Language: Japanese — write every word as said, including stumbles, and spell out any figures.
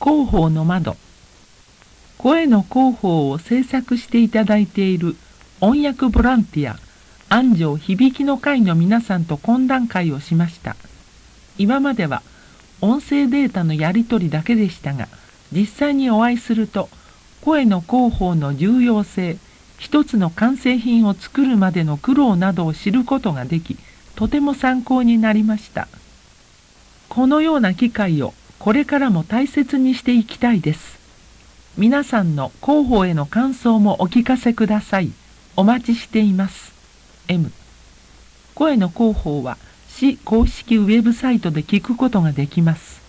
広報の窓。声の広報を制作していただいている音訳ボランティア、安城響きの会の皆さんと懇談会をしました。今までは音声データのやり取りだけでしたが、実際にお会いすると、声の広報の重要性、一つの完成品を作るまでの苦労などを知ることができ、とても参考になりました。このような機会をこれからも大切にしていきたいです。皆さんの広報への感想もお聞かせください。お待ちしています。M。声の広報は市公式ウェブサイトで聞くことができます。